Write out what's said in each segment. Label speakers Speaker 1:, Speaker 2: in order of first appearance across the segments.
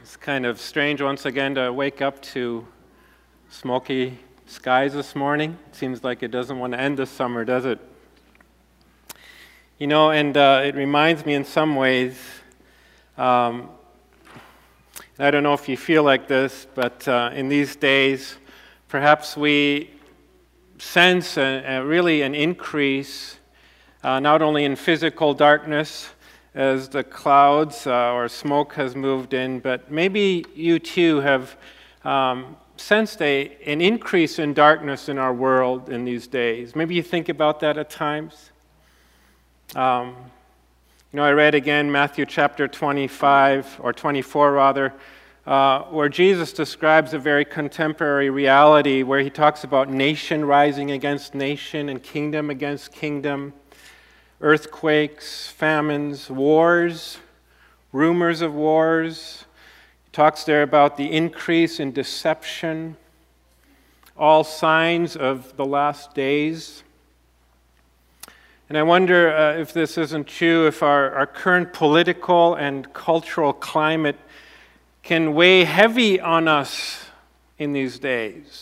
Speaker 1: It's kind of strange once again to wake up to smoky skies this morning. It seems like it doesn't want to end this summer, does it? You know, and it reminds me in some ways, I don't know if you feel like this, but in these days, perhaps we sense really an increase, not only in physical darkness, as the clouds or smoke has moved in, but maybe you too have sensed an increase in darkness in our world in these days. Maybe you think about that at times. I read again Matthew chapter 25, or 24 rather, where Jesus describes a very contemporary reality where he talks about nation rising against nation and kingdom against kingdom. Earthquakes, famines, wars, rumors of wars. He talks there about the increase in deception, all signs of the last days. And I wonder if this isn't true, if our current political and cultural climate can weigh heavy on us in these days.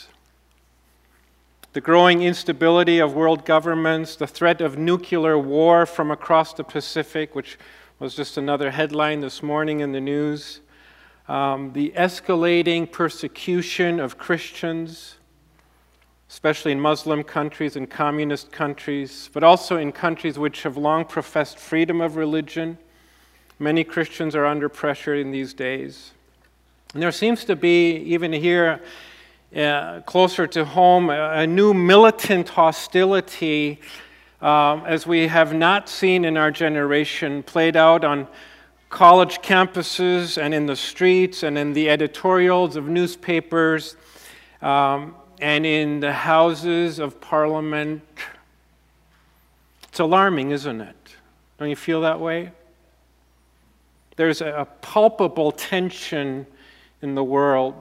Speaker 1: The growing instability of world governments, the threat of nuclear war from across the Pacific, which was just another headline this morning in the news, the escalating persecution of Christians, especially in Muslim countries and communist countries, but also in countries which have long professed freedom of religion. Many Christians are under pressure in these days. And there seems to be, even here, closer to home, a new militant hostility as we have not seen in our generation played out on college campuses and in the streets and in the editorials of newspapers and in the houses of parliament. It's alarming, isn't it? Don't you feel that way? There's a palpable tension in the world.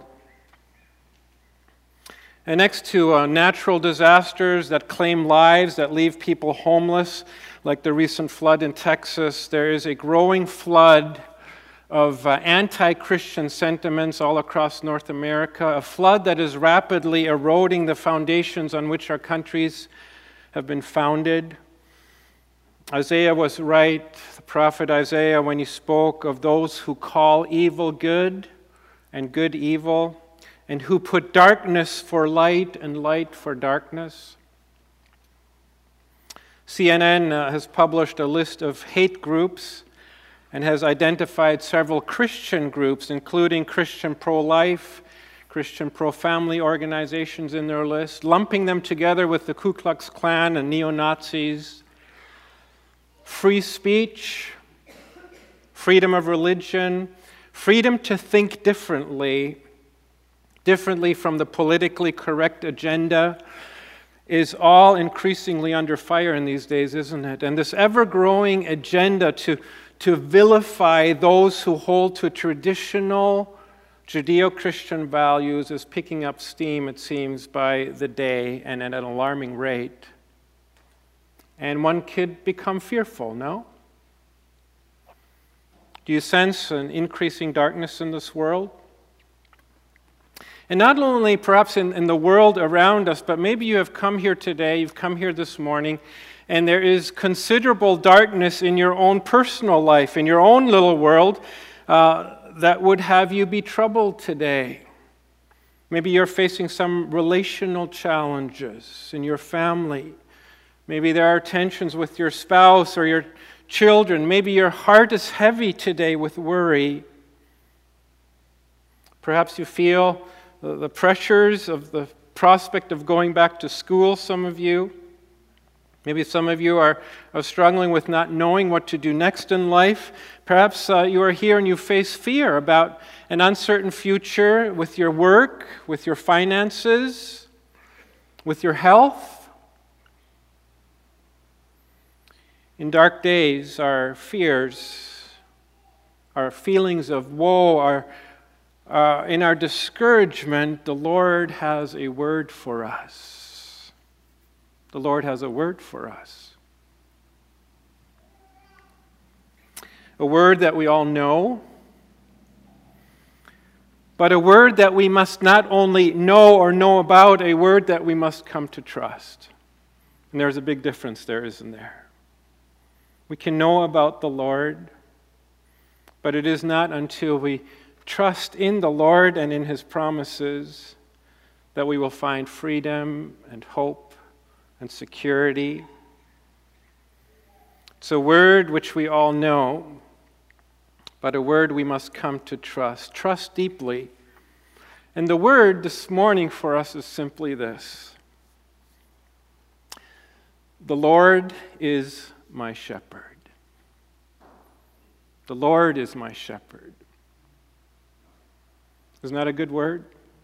Speaker 1: And next to natural disasters that claim lives, that leave people homeless, like the recent flood in Texas, there is a growing flood of anti-Christian sentiments all across North America, a flood that is rapidly eroding the foundations on which our countries have been founded. Isaiah was right, the prophet Isaiah, when he spoke of those who call evil good and good evil, and who put darkness for light and light for darkness. CNN has published a list of hate groups and has identified several Christian groups, including Christian pro-life, Christian pro-family organizations in their list, lumping them together with the Ku Klux Klan and neo-Nazis. Free speech, freedom of religion, freedom to think differently from the politically correct agenda, is all increasingly under fire in these days, isn't it? And this ever-growing agenda to vilify those who hold to traditional Judeo-Christian values is picking up steam, it seems, by the day and at an alarming rate. And one could become fearful, no? Do you sense an increasing darkness in this world? And not only perhaps in the world around us, but maybe you have come here today, you've come here this morning, and there is considerable darkness in your own personal life, in your own little world, that would have you be troubled today. Maybe you're facing some relational challenges in your family. Maybe there are tensions with your spouse or your children. Maybe your heart is heavy today with worry. Perhaps you feel the pressures of the prospect of going back to school, some of you. Maybe some of you are struggling with not knowing what to do next in life. Perhaps you are here and you face fear about an uncertain future with your work, with your finances, with your health. In dark days, our fears, our feelings of woe, in our discouragement, the Lord has a word for us. The Lord has a word for us. A word that we all know, but a word that we must not only know or know about, a word that we must come to trust. And there's a big difference there, isn't there? We can know about the Lord, but it is not until we trust in the Lord and in His promises that we will find freedom and hope and security. It's a word which we all know, but a word we must come to trust. Trust deeply. And the word this morning for us is simply this: the Lord is my shepherd. The Lord is my shepherd. Isn't that a good word?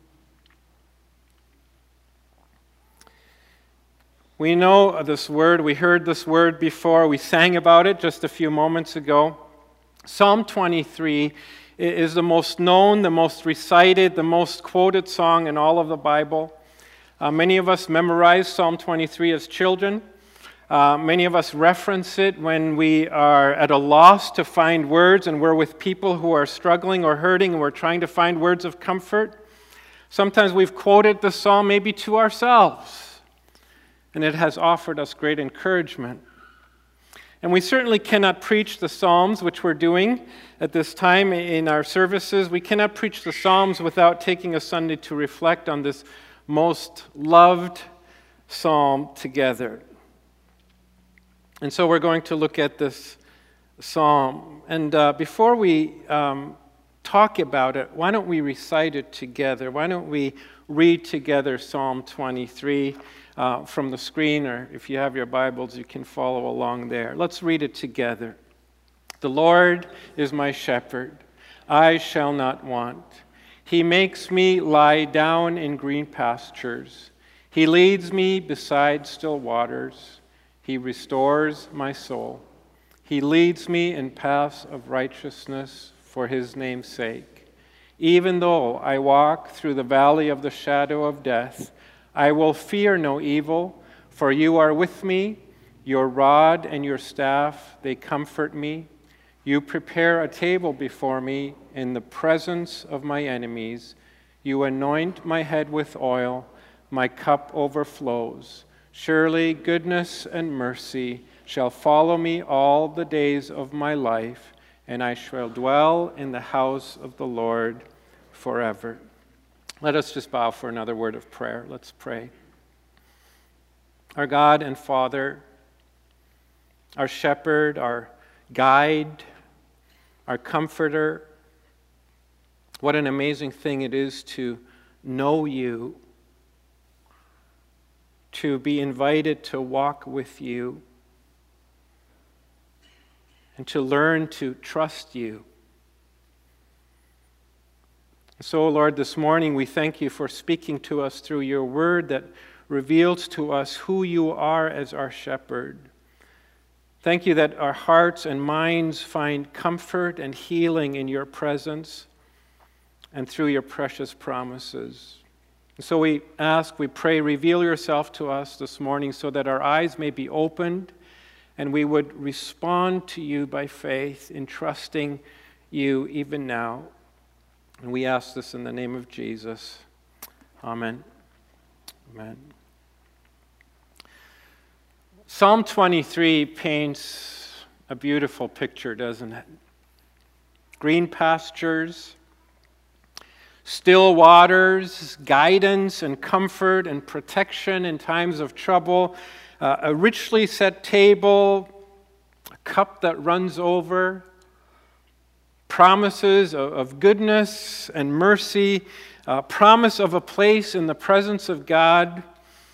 Speaker 1: We know this word. We heard this word before. We sang about it just a few moments ago. Psalm 23 is the most known, the most recited, the most quoted song in all of the Bible. Many of us memorized Psalm 23 as children. Many of us reference it when we are at a loss to find words and we're with people who are struggling or hurting and we're trying to find words of comfort. Sometimes we've quoted the psalm maybe to ourselves, and it has offered us great encouragement. And we certainly cannot preach the Psalms, which we're doing at this time in our services. We cannot preach the Psalms without taking a Sunday to reflect on this most loved psalm together. And so we're going to look at this psalm. And before we talk about it, why don't we recite it together? Why don't we read together Psalm 23 from the screen, or if you have your Bibles, you can follow along there. Let's read it together. The Lord is my shepherd. I shall not want. He makes me lie down in green pastures. He leads me beside still waters. He restores my soul. He leads me in paths of righteousness for His name's sake. Even though I walk through the valley of the shadow of death, I will fear no evil, for you are with me. Your rod and your staff, they comfort me. You prepare a table before me in the presence of my enemies. You anoint my head with oil. My cup overflows. Surely goodness and mercy shall follow me all the days of my life, and I shall dwell in the house of the Lord forever. Let us just bow for another word of prayer. Let's pray. Our God and Father, our shepherd, our guide, our comforter, what an amazing thing it is to know you, to be invited to walk with you, and to learn to trust you. So, Lord, this morning we thank you for speaking to us through your word that reveals to us who you are as our shepherd. Thank you that our hearts and minds find comfort and healing in your presence and through your precious promises. So we ask, we pray, reveal yourself to us this morning so that our eyes may be opened and we would respond to you by faith in trusting you even now. And we ask this in the name of Jesus. Amen. Amen. Psalm 23 paints a beautiful picture, doesn't it? Green pastures, still waters, guidance and comfort and protection in times of trouble, a richly set table, a cup that runs over, promises of goodness and mercy, promise of a place in the presence of God.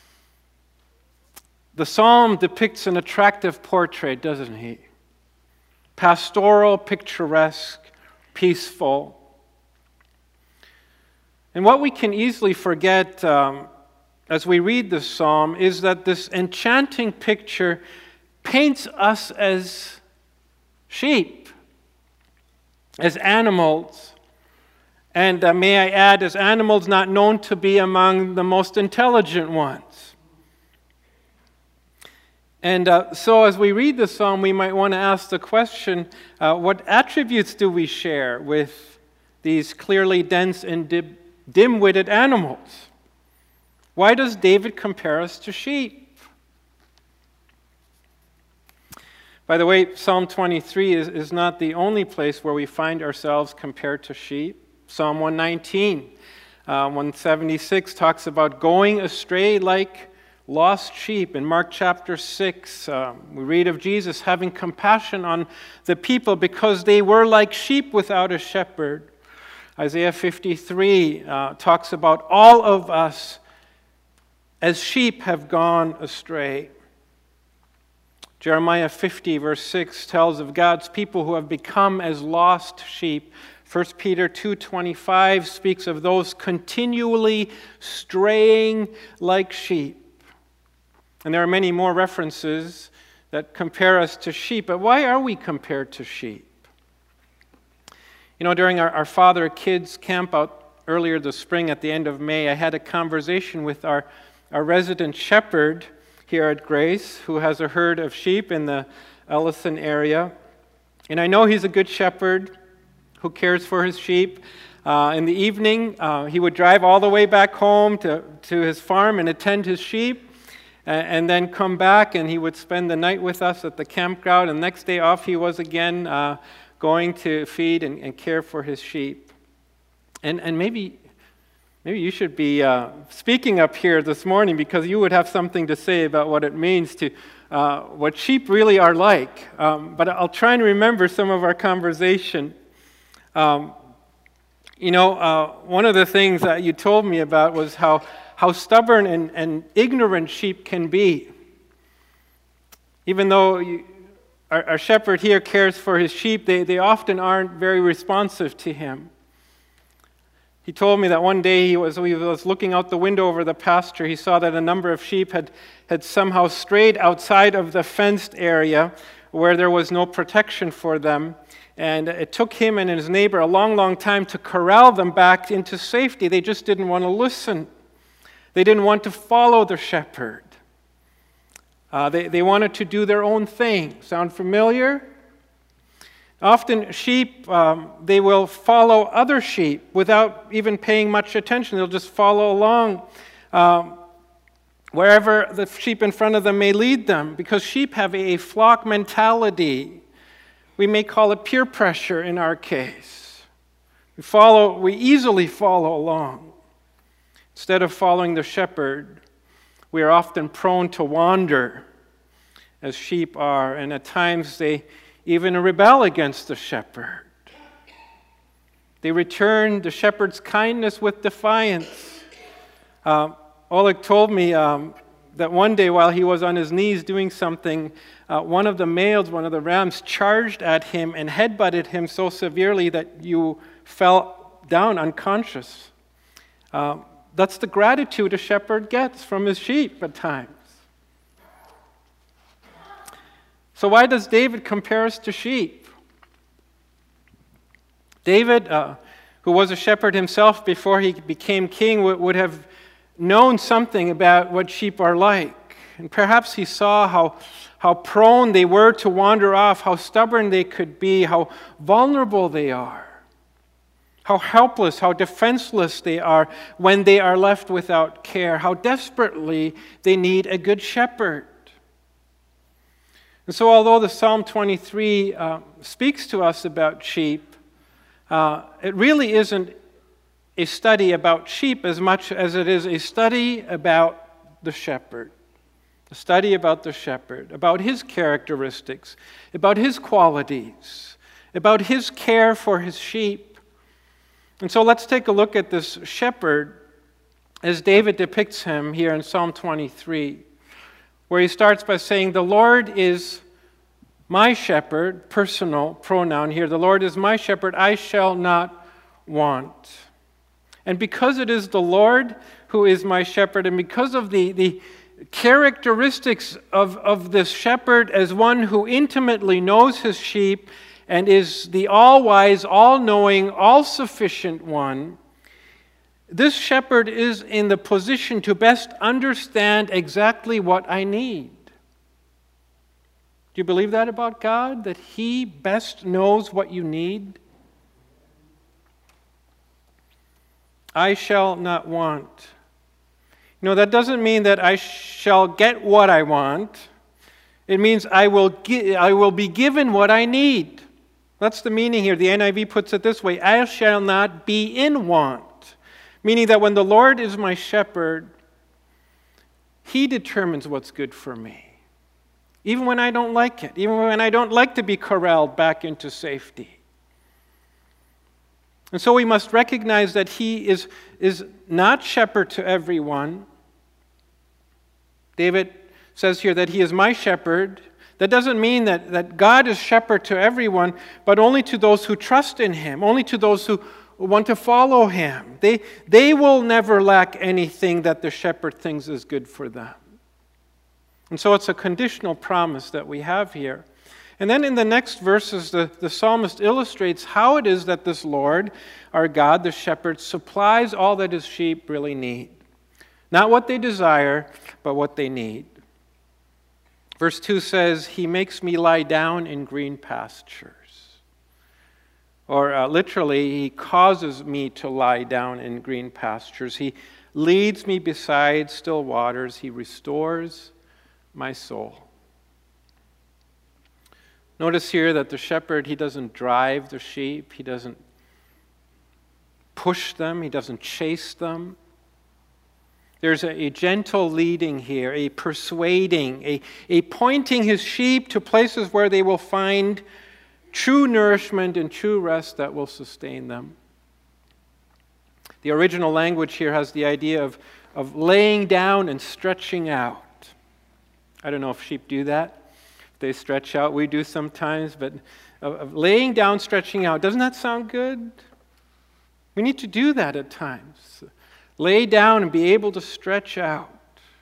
Speaker 1: The psalm depicts an attractive portrait, doesn't he? Pastoral, picturesque, peaceful. And what we can easily forget as we read this psalm is that this enchanting picture paints us as sheep, as animals, and may I add, as animals not known to be among the most intelligent ones. And so as we read the psalm, we might want to ask the question, what attributes do we share with these clearly dense and dim-witted animals. Why does David compare us to sheep? By the way, Psalm 23 is not the only place where we find ourselves compared to sheep. Psalm 119, 176 talks about going astray like lost sheep. In Mark chapter 6, we read of Jesus having compassion on the people because they were like sheep without a shepherd. Isaiah 53 talks about all of us as sheep have gone astray. Jeremiah 50, verse 6 tells of God's people who have become as lost sheep. 1 Peter 2:25 speaks of those continually straying like sheep. And there are many more references that compare us to sheep. But why are we compared to sheep? You know, during our Father Kids camp out earlier this spring at the end of May, I had a conversation with our resident shepherd here at Grace, who has a herd of sheep in the Ellison area. And I know he's a good shepherd who cares for his sheep. In the evening, he would drive all the way back home to his farm and attend his sheep, and then come back, and he would spend the night with us at the campground, and the next day off he was again going to feed and care for his sheep. And maybe you should be speaking up here this morning, because you would have something to say about what it means to what sheep really are like. But I'll try and remember some of our conversation. One of the things that you told me about was how stubborn and ignorant sheep can be. Even though our shepherd here cares for his sheep, they often aren't very responsive to him. He told me that one day he was looking out the window over the pasture. He saw that a number of sheep had somehow strayed outside of the fenced area where there was no protection for them. And it took him and his neighbor a long, long time to corral them back into safety. They just didn't want to listen. They didn't want to follow the shepherd. They wanted to do their own thing. Sound familiar? Often sheep, they will follow other sheep without even paying much attention. They'll just follow along wherever the sheep in front of them may lead them, because sheep have a flock mentality. We may call it peer pressure in our case. We easily follow along. Instead of following the shepherd, we are often prone to wander, as sheep are, and at times they even rebel against the shepherd. They return the shepherd's kindness with defiance. Oleg told me that one day while he was on his knees doing something, one of the males, one of the rams, charged at him and headbutted him so severely that you fell down unconscious. That's the gratitude a shepherd gets from his sheep at times. So why does David compare us to sheep? David, who was a shepherd himself before he became king, would have known something about what sheep are like. And perhaps he saw how prone they were to wander off, how stubborn they could be, how vulnerable they are, how helpless, how defenseless they are when they are left without care, how desperately they need a good shepherd. And so although the Psalm 23 speaks to us about sheep, it really isn't a study about sheep as much as it is a study about the shepherd. A study about the shepherd, about his characteristics, about his qualities, about his care for his sheep. And so let's take a look at this shepherd as David depicts him here in Psalm 23, where he starts by saying, "The Lord is my shepherd," personal pronoun here. "The Lord is my shepherd, I shall not want." And because it is the Lord who is my shepherd, and because of the characteristics of this shepherd as one who intimately knows his sheep and is the all-wise, all-knowing, all-sufficient one, this shepherd is in the position to best understand exactly what I need. Do you believe that about God? That he best knows what you need? I shall not want. That doesn't mean that I shall get what I want. It means I will be given what I need. That's the meaning here. The NIV puts it this way: I shall not be in want. Meaning that when the Lord is my shepherd, He determines what's good for me. Even when I don't like it. Even when I don't like to be corralled back into safety. And so we must recognize that He is not shepherd to everyone. David says here that He is my shepherd. That doesn't mean that God is shepherd to everyone, but only to those who trust in Him, only to those who want to follow Him. They will never lack anything that the shepherd thinks is good for them. And so it's a conditional promise that we have here. And then in the next verses, the psalmist illustrates how it is that this Lord, our God, the shepherd, supplies all that His sheep really need. Not what they desire, but what they need. Verse 2 says, He makes me lie down in green pastures. Or literally, He causes me to lie down in green pastures. He leads me beside still waters. He restores my soul. Notice here that the shepherd, he doesn't drive the sheep. He doesn't push them. He doesn't chase them. There's a gentle leading here, a persuading, a pointing His sheep to places where they will find true nourishment and true rest that will sustain them. The original language here has the idea of laying down and stretching out. I don't know if sheep do that. They stretch out. We do sometimes, but of laying down, stretching out. Doesn't that sound good? We need to do that at times. Lay down and be able to stretch out.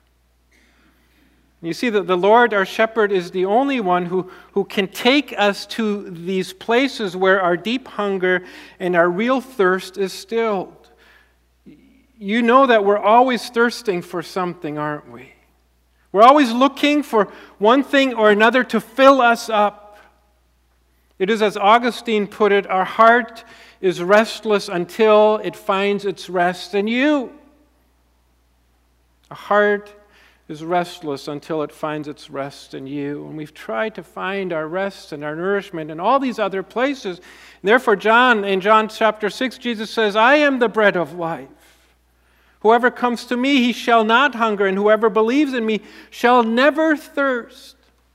Speaker 1: You see that the Lord, our shepherd, is the only one who can take us to these places where our deep hunger and our real thirst is stilled. You know that we're always thirsting for something, aren't we? We're always looking for one thing or another to fill us up. It is as Augustine put it, our heart is restless until it finds its rest in you. A heart is restless until it finds its rest in you. And we've tried to find our rest and our nourishment in all these other places. And therefore, in John chapter 6, Jesus says, I am the bread of life. Whoever comes to me, he shall not hunger, and whoever believes in me shall never thirst.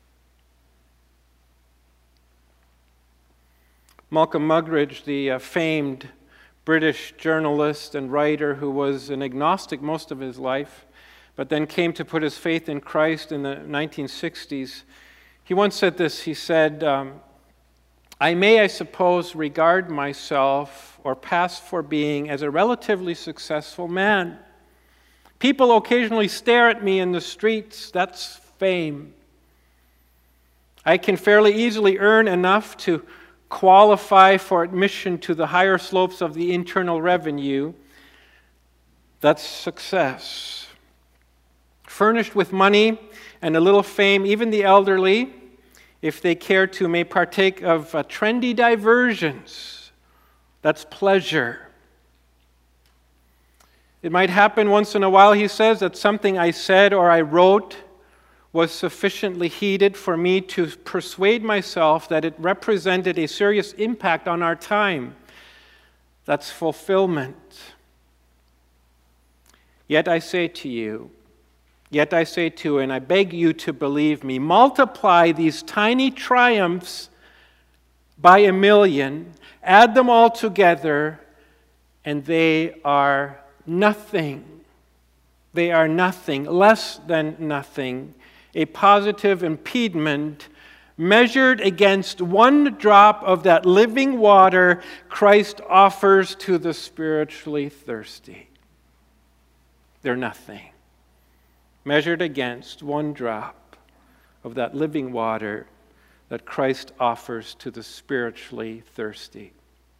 Speaker 1: Malcolm Muggeridge, the famed British journalist and writer who was an agnostic most of his life, but then came to put his faith in Christ in the 1960s, he once said this. He said, I may, I suppose, regard myself or pass for being as a relatively successful man. People occasionally stare at me in the streets. That's fame. I can fairly easily earn enough to qualify for admission to the higher slopes of the Internal Revenue. That's success. Furnished with money and a little fame, even the elderly, if they care to, may partake of trendy diversions. That's pleasure. It might happen once in a while, he says, that something I said or I wrote was sufficiently heated for me to persuade myself that it represented a serious impact on our time. That's fulfillment. Yet I say to you, and I beg you to believe me, multiply these tiny triumphs by a million, add them all together, and they are nothing. They are nothing, less than nothing, a positive impediment measured against one drop of that living water Christ offers to the spiritually thirsty. They're nothing. Measured against one drop of that living water that Christ offers to the spiritually thirsty.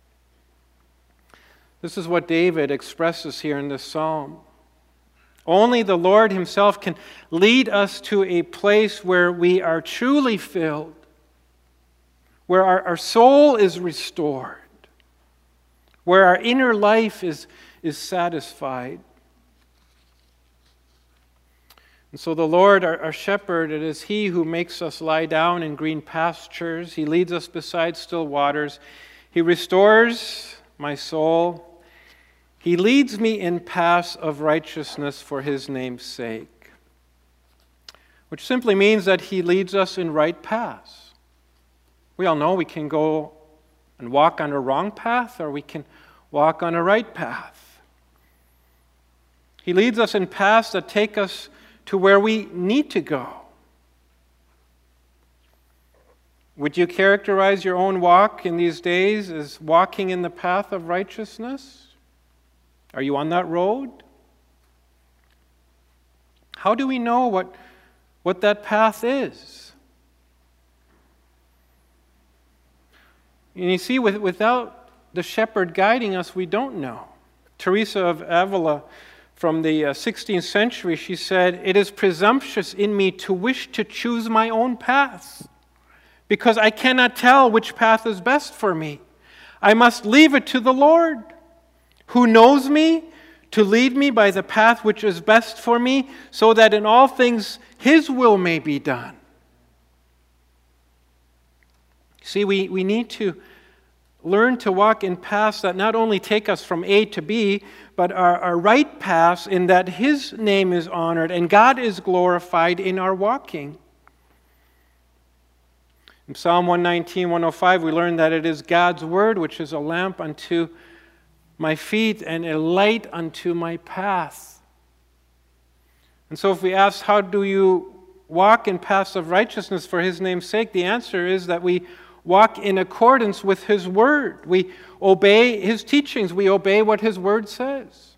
Speaker 1: This is what David expresses here in this psalm. Only the Lord Himself can lead us to a place where we are truly filled, where our soul is restored, where our inner life is is satisfied. And so the Lord, our shepherd, it is He who makes us lie down in green pastures. He leads us beside still waters. He restores my soul. He leads me in paths of righteousness for His name's sake, which simply means that He leads us in right paths. We all know we can go and walk on a wrong path, or we can walk on a right path. He leads us in paths that take us to where we need to go. Would you characterize your own walk in these days as walking in the path of righteousness? Are you on that road? How do we know what that path is? And you see, without the shepherd guiding us, we don't know. Teresa of Avila, from the 16th century, she said, "It is presumptuous in me to wish to choose my own path, because I cannot tell which path is best for me. I must leave it to the Lord, who knows me, to lead me by the path which is best for me, so that in all things His will may be done." See, we need to learn to walk in paths that not only take us from A to B, but are right paths in that His name is honored and God is glorified in our walking. In Psalm 119, 105, we learn that it is God's word which is a lamp unto my feet and a light unto my path. And so if we ask, how do you walk in paths of righteousness for His name's sake? The answer is that we walk in accordance with His word. We obey His teachings. We obey what His word says.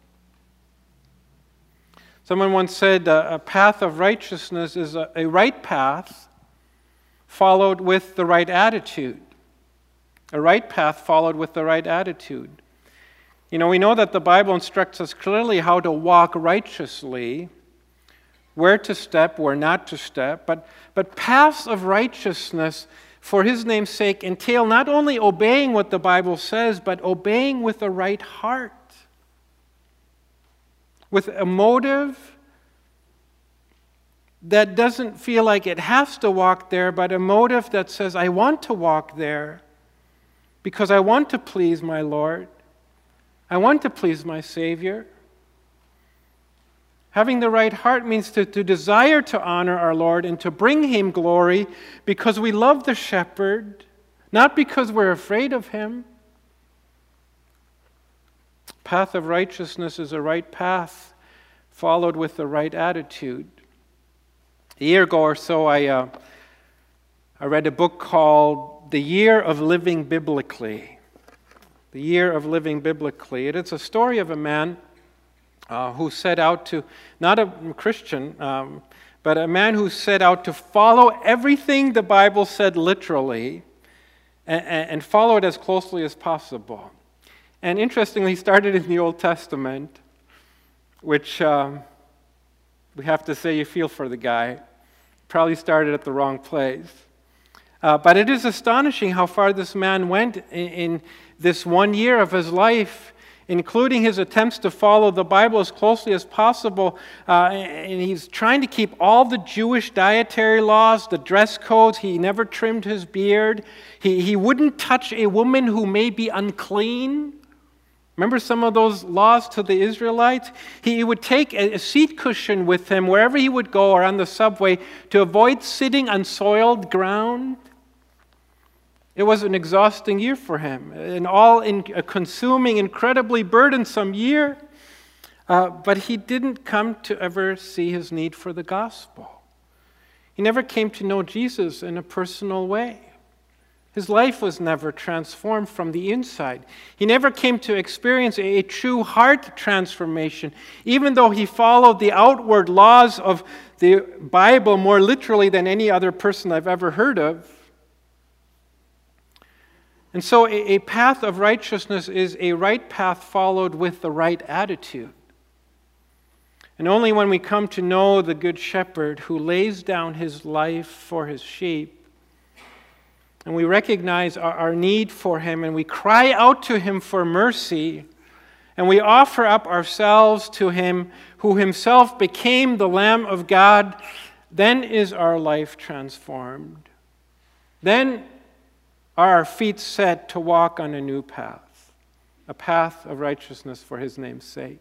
Speaker 1: Someone once said a path of righteousness is a right path followed with the right attitude. A right path followed with the right attitude. You know, we know that the Bible instructs us clearly how to walk righteously, where to step, where not to step, but paths of righteousness for His name's sake entail not only obeying what the Bible says, but obeying with a right heart, with a motive that doesn't feel like it has to walk there, but a motive that says, I want to walk there because I want to please my Lord. I want to please my Savior. Having the right heart means to desire to honor our Lord and to bring Him glory because we love the shepherd, not because we're afraid of Him. Path of righteousness is a right path followed with the right attitude. A year ago or so, I read a book called The Year of Living Biblically. The Year of Living Biblically. It's a story of a man who set out to, not a Christian, but a man who set out to follow everything the Bible said literally and follow it as closely as possible. And interestingly, he started in the Old Testament, which we have to say you feel for the guy. Probably started at the wrong place. But it is astonishing how far this man went in this 1 year of his life, including his attempts to follow the Bible as closely as possible. And he's trying to keep all the Jewish dietary laws, the dress codes. He never trimmed his beard. He wouldn't touch a woman who may be unclean. Remember some of those laws to the Israelites? He would take a seat cushion with him wherever he would go or on the subway to avoid sitting on soiled ground. It was an exhausting year for him, an all-consuming, incredibly burdensome year. But he didn't come to ever see his need for the gospel. He never came to know Jesus in a personal way. His life was never transformed from the inside. He never came to experience a true heart transformation, even though he followed the outward laws of the Bible more literally than any other person I've ever heard of. And so a path of righteousness is a right path followed with the right attitude. And only when we come to know the Good Shepherd who lays down his life for his sheep, and we recognize our need for him, and we cry out to him for mercy, and we offer up ourselves to Him who Himself became the Lamb of God, then is our life transformed. Then are our feet set to walk on a new path, a path of righteousness for His name's sake.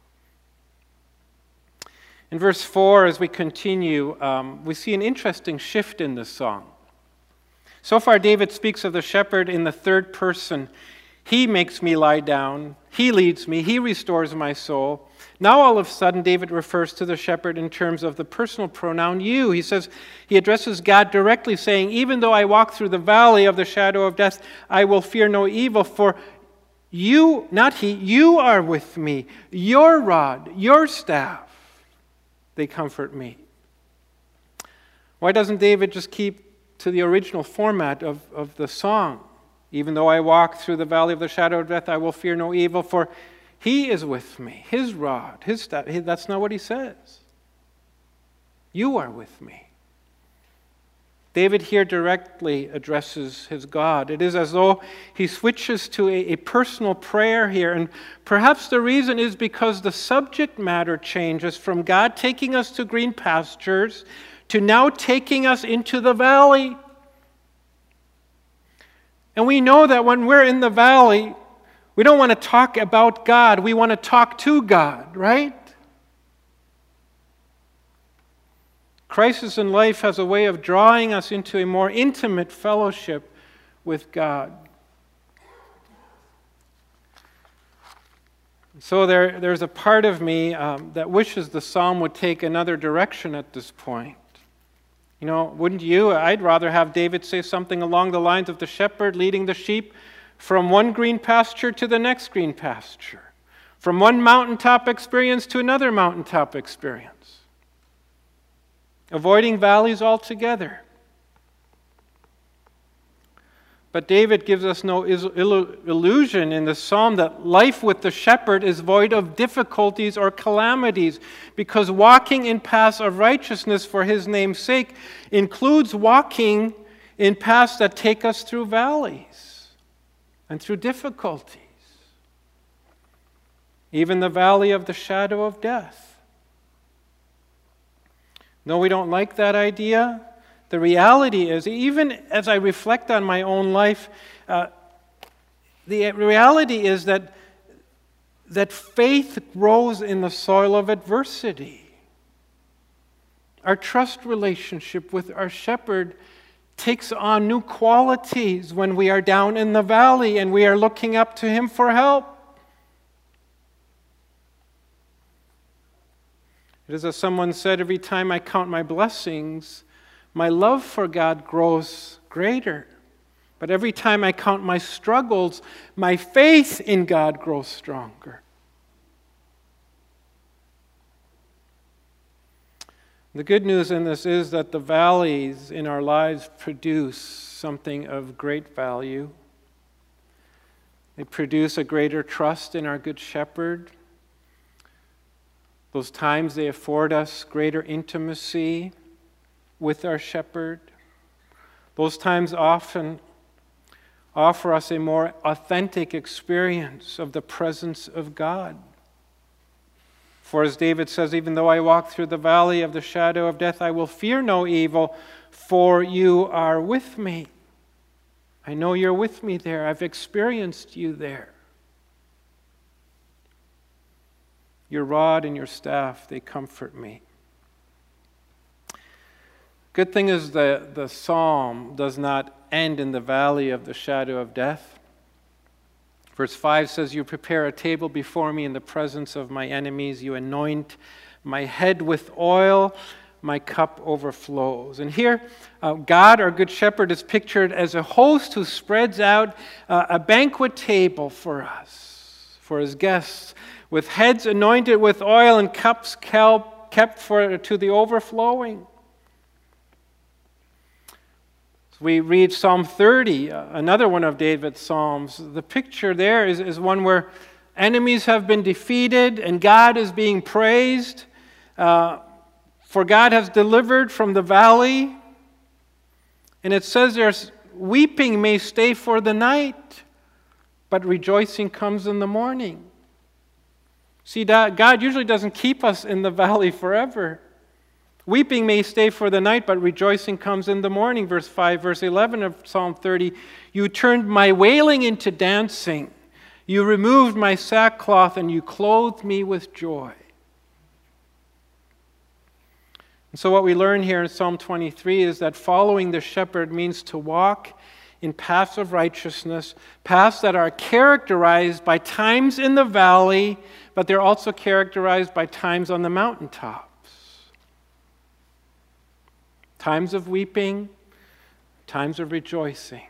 Speaker 1: In verse 4, as we continue, we see an interesting shift in this song. So far, David speaks of the shepherd in the third person. He makes me lie down. He leads me. He restores my soul. Now, all of a sudden, David refers to the shepherd in terms of the personal pronoun you. He says, he addresses God directly, saying, even though I walk through the valley of the shadow of death, I will fear no evil, for you, not he, you are with me. Your rod, your staff, they comfort me. Why doesn't David just keep to the original format of the song? Even though I walk through the valley of the shadow of death, I will fear no evil, for He is with me. His rod, His staff. That's not what he says. You are with me. David here directly addresses his God. It is as though he switches to a personal prayer here. And perhaps the reason is because the subject matter changes from God taking us to green pastures to now taking us into the valley. And we know that when we're in the valley, we don't want to talk about God. We want to talk to God, right? Crisis in life has a way of drawing us into a more intimate fellowship with God. So there's a part of me that wishes the psalm would take another direction at this point. You know, wouldn't you? I'd rather have David say something along the lines of the shepherd leading the sheep from one green pasture to the next green pasture, from one mountaintop experience to another mountaintop experience, avoiding valleys altogether. But David gives us no illusion in the psalm that life with the shepherd is void of difficulties or calamities, because walking in paths of righteousness for his name's sake includes walking in paths that take us through valleys and through difficulties, even the valley of the shadow of death. No, we don't like that idea. The reality is, even as I reflect on my own life, the reality is that faith grows in the soil of adversity. Our trust relationship with our shepherd takes on new qualities when we are down in the valley and we are looking up to him for help. It is as someone said, every time I count my blessings, my love for God grows greater. But every time I count my struggles, my faith in God grows stronger. The good news in this is that the valleys in our lives produce something of great value. They produce a greater trust in our Good Shepherd. Those times they afford us greater intimacy with our shepherd. Those times often offer us a more authentic experience of the presence of God. For as David says, even though I walk through the valley of the shadow of death, I will fear no evil, for you are with me. I know you're with me there. I've experienced you there. Your rod and your staff, they comfort me. Good thing is the psalm does not end in the valley of the shadow of death. Verse 5 says, you prepare a table before me in the presence of my enemies. You anoint my head with oil. My cup overflows. And here, God, our Good Shepherd, is pictured as a host who spreads out a banquet table for us, for his guests, with heads anointed with oil and cups kept to the overflowing. We read Psalm 30, another one of David's psalms. The picture there is one where enemies have been defeated and God is being praised. For God has delivered from the valley. And it says there's weeping may stay for the night, but rejoicing comes in the morning. See, God usually doesn't keep us in the valley forever. Weeping may stay for the night, but rejoicing comes in the morning. Verse 5, verse 11 of Psalm 30, you turned my wailing into dancing. You removed my sackcloth and you clothed me with joy. And so what we learn here in Psalm 23 is that following the shepherd means to walk in paths of righteousness, paths that are characterized by times in the valley, but they're also characterized by times on the mountaintops. Times of weeping, times of rejoicing.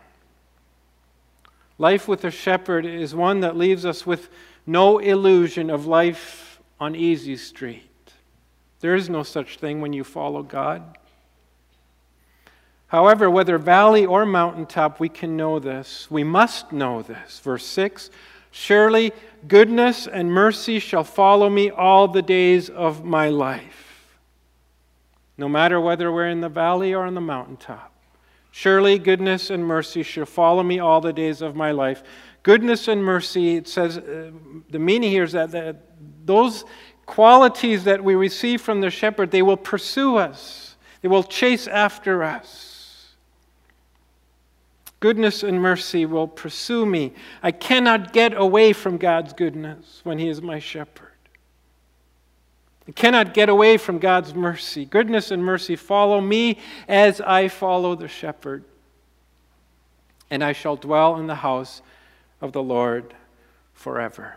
Speaker 1: Life with a shepherd is one that leaves us with no illusion of life on easy street. There is no such thing when you follow God. However, whether valley or mountaintop, we can know this. We must know this. Verse 6, surely goodness and mercy shall follow me all the days of my life. No matter whether we're in the valley or on the mountaintop. Surely goodness and mercy shall follow me all the days of my life. Goodness and mercy, it says, the meaning here is that those qualities that we receive from the shepherd, they will pursue us. They will chase after us. Goodness and mercy will pursue me. I cannot get away from God's goodness when He is my shepherd. I cannot get away from God's mercy. Goodness and mercy follow me as I follow the shepherd. And I shall dwell in the house of the Lord forever.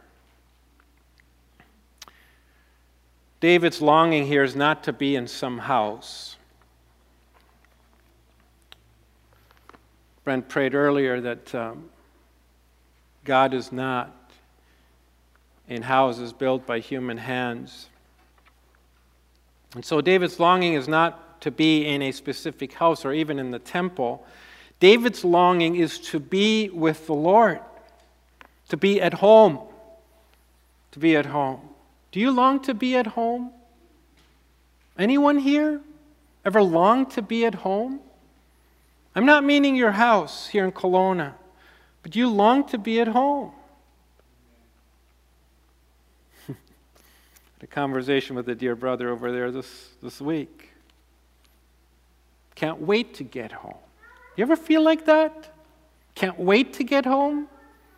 Speaker 1: David's longing here is not to be in some house. Brent prayed earlier that God is not in houses built by human hands. And so David's longing is not to be in a specific house or even in the temple. David's longing is to be with the Lord, to be at home, to be at home. Do you long to be at home? Anyone here ever long to be at home? I'm not meaning your house here in Kelowna, but do you long to be at home? A conversation with a dear brother over there this week. Can't wait to get home. You ever feel like that? Can't wait to get home?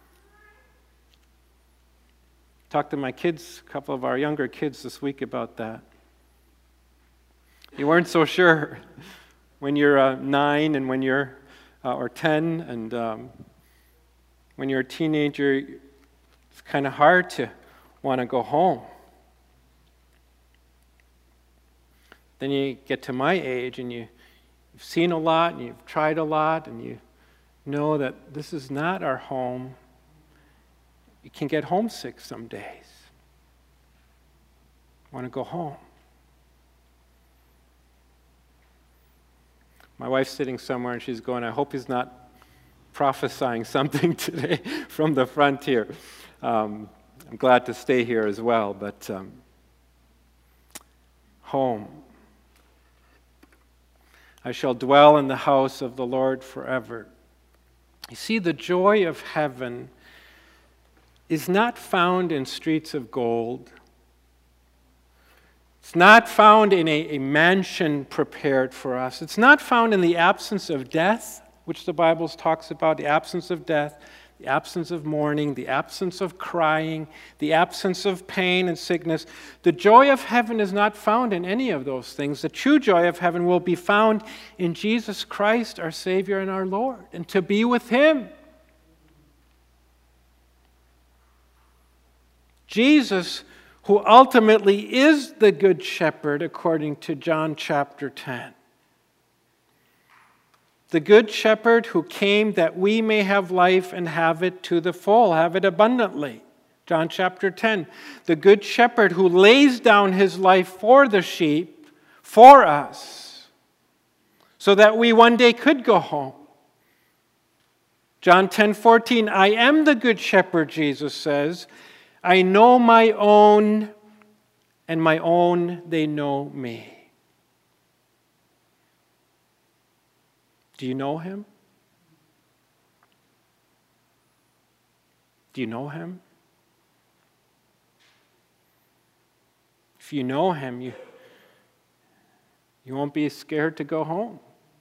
Speaker 1: Talked to my kids, a couple of our younger kids this week about that. You weren't so sure when you're 9 and when you're, or 10, and when you're a teenager, it's kind of hard to want to go home. Then you get to my age and you've seen a lot and you've tried a lot and you know that this is not our home. You can get homesick some days. Want to go home. My wife's sitting somewhere and she's going, I hope he's not prophesying something today from the front here. I'm glad to stay here as well, but home. I shall dwell in the house of the Lord forever. You see, the joy of heaven is not found in streets of gold. It's not found in a mansion prepared for us. It's not found in the absence of death, which the Bible talks about, the absence of death, the absence of mourning, the absence of crying, the absence of pain and sickness. The joy of heaven is not found in any of those things. The true joy of heaven will be found in Jesus Christ, our Savior and our Lord, and to be with Him. Jesus, who ultimately is the Good Shepherd, according to John chapter 10. The Good Shepherd who came that we may have life and have it to the full, have it abundantly. John chapter 10. The Good Shepherd who lays down His life for the sheep, for us, so that we one day could go home. John 10:14. I am the Good Shepherd, Jesus says. I know my own, and my own, they know me. Do you know Him? Do you know Him? If you know him, you won't be scared to go home.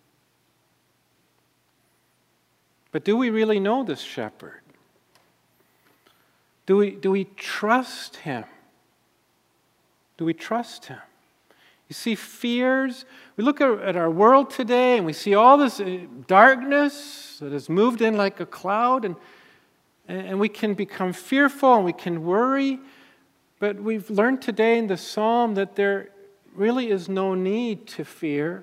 Speaker 1: But do we really know this shepherd? Do we trust him? Do we trust him? You see, fears. We look at our world today and we see all this darkness that has moved in like a cloud, and we can become fearful and we can worry. But we've learned today in the psalm that there really is no need to fear.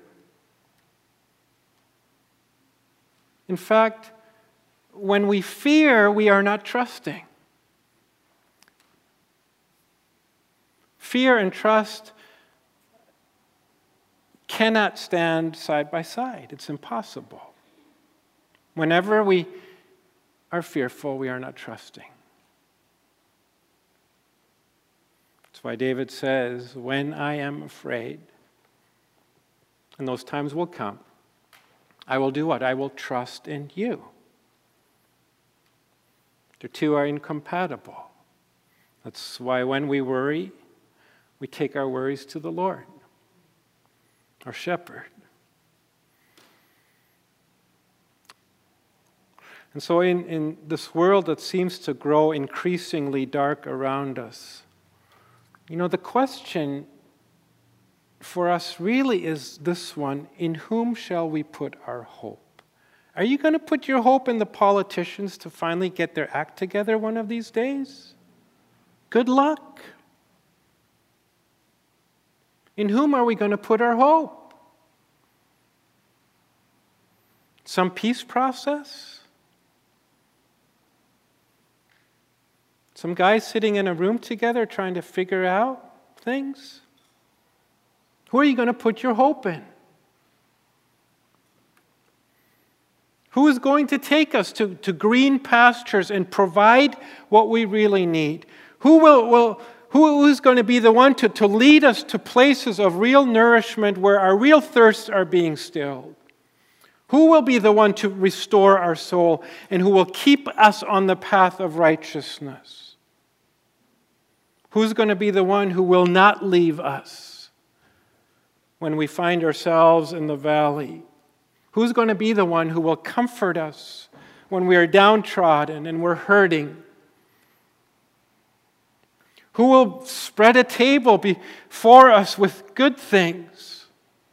Speaker 1: In fact, when we fear, we are not trusting. Fear and trust cannot stand side by side. It's impossible. Whenever we are fearful, we are not trusting. That's why David says, when I am afraid, and those times will come, I will do what? I will trust in you. The two are incompatible. That's why when we worry, we take our worries to the Lord, our shepherd. And so in this world that seems to grow increasingly dark around us, the question for us really is this one: in whom shall we put our hope? Are you going to put your hope in the politicians to finally get their act together one of these days? Good luck. In whom are we going to put our hope? Some peace process? Some guys sitting in a room together trying to figure out things? Who are you going to put your hope in? Who is going to take us to green pastures and provide what we really need? Who is going to be the one to lead us to places of real nourishment where our real thirsts are being stilled? Who will be the one to restore our soul and who will keep us on the path of righteousness? Who's going to be the one who will not leave us when we find ourselves in the valley? Who's going to be the one who will comfort us when we are downtrodden and we're hurting? Who will spread a table before us with good things?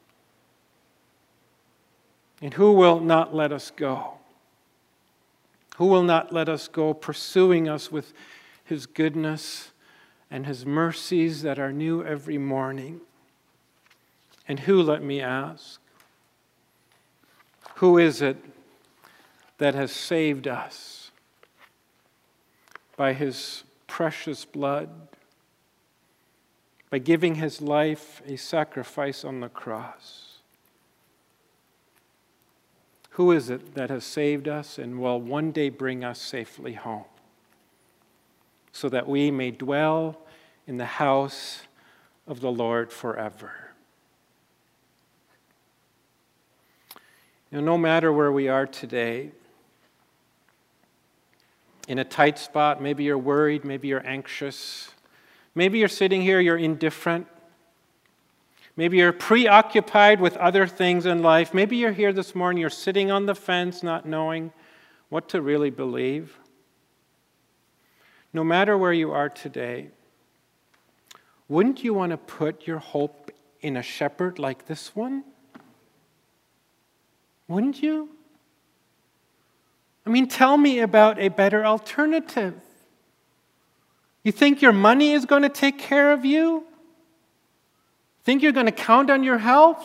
Speaker 1: And who will not let us go? Who will not let us go, pursuing us with his goodness and his mercies that are new every morning? And who, let me ask, who is it that has saved us by his precious blood, by giving his life a sacrifice on the cross? Who is it that has saved us and will one day bring us safely home so that we may dwell in the house of the Lord forever? No matter where we are today, in a tight spot, maybe you're worried, maybe you're anxious, maybe you're sitting here, you're indifferent, maybe you're preoccupied with other things in life, maybe you're here this morning, you're sitting on the fence not knowing what to really believe. No matter where you are today, wouldn't you want to put your hope in a shepherd like this one? Wouldn't you? Tell me about a better alternative. You think your money is going to take care of you? Think you're going to count on your health?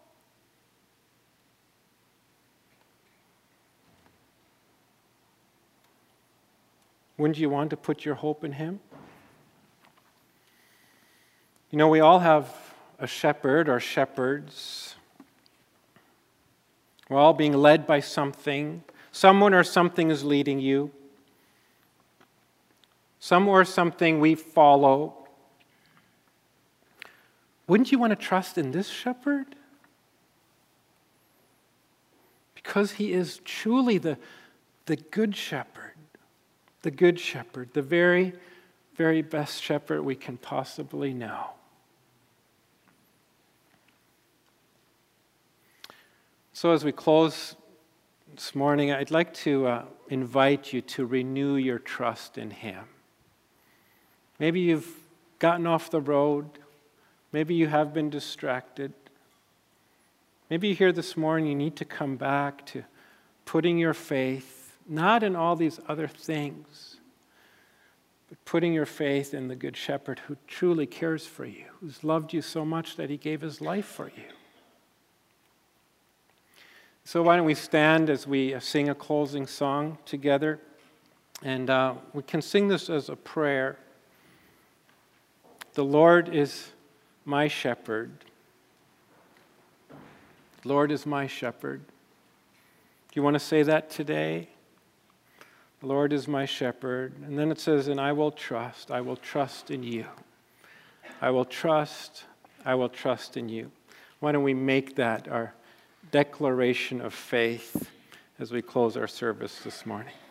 Speaker 1: Wouldn't you want to put your hope in him? We all have a shepherd or shepherds. We're all being led by something. Someone or something is leading you. Some or something we follow. Wouldn't you want to trust in this shepherd? Because he is truly the good shepherd. The good shepherd. The very, very best shepherd we can possibly know. So as we close this morning, I'd like to invite you to renew your trust in Him. Maybe you've gotten off the road. Maybe you have been distracted. Maybe you're here this morning, you need to come back to putting your faith, not in all these other things, but putting your faith in the Good Shepherd who truly cares for you, who's loved you so much that He gave His life for you. So why don't we stand as we sing a closing song together, and we can sing this as a prayer. The Lord is my shepherd. The Lord is my shepherd. Do you want to say that today? The Lord is my shepherd. And then it says, and I will trust in you. I will trust in you. Why don't we make that our declaration of faith as we close our service this morning?